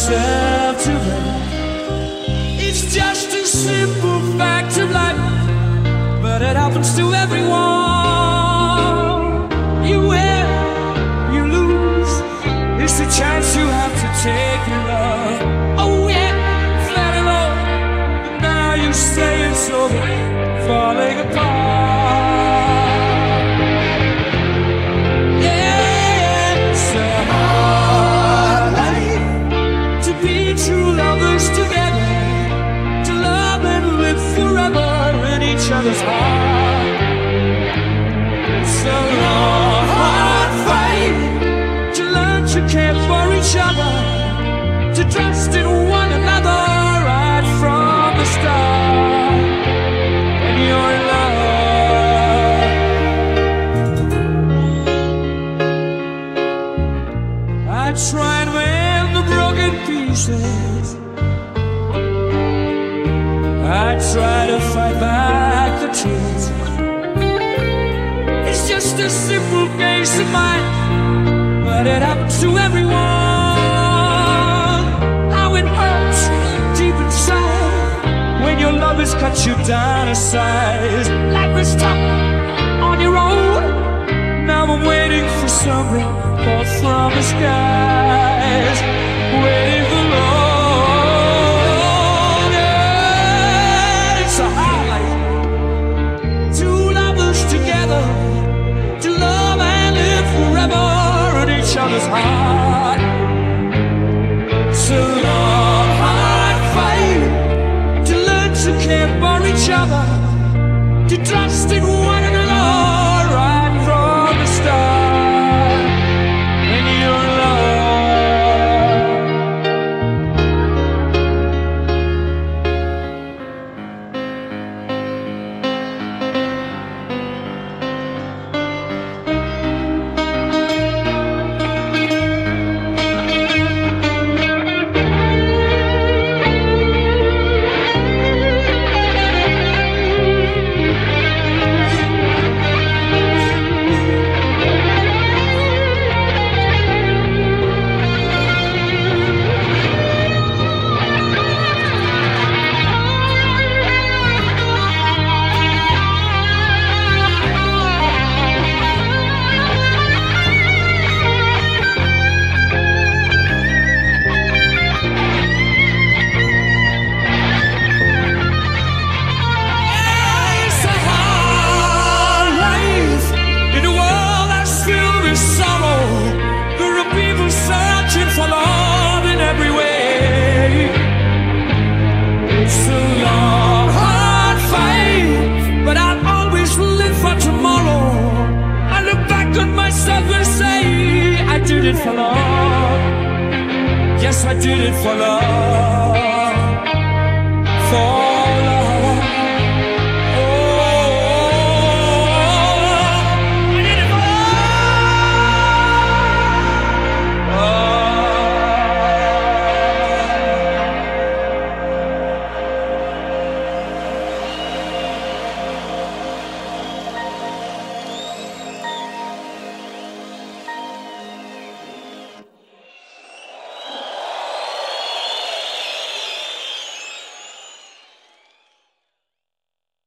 yourself to them. It's just a simple fact of life, but it happens to everyone. You win, you lose. It's a chance you have to take your love. Oh yeah, fell in love, but now you say it's over, falling apart. Yeah, it's a hard life to be true lovers together, to love and live forever in each other's heart. It's a long, hard fight to learn to care for each other, to trust in one another right from the start. And you're in love. I try and mend the broken pieces, I try to fight back the tears. It's just a simple case of mine, but it happens to everyone. How it hurts deep inside when your lovers cut you down to size. Life is tough on your own. Now I'm waiting for something fall from the skies, waiting for love. Yeah, it's a hard life. Two lovers together, to love and live forever in each other's heart. It's a long, hard fight to learn to care for each other, to trust in one another right from the start. And your love. I did it for love. Yes, I did it for love. For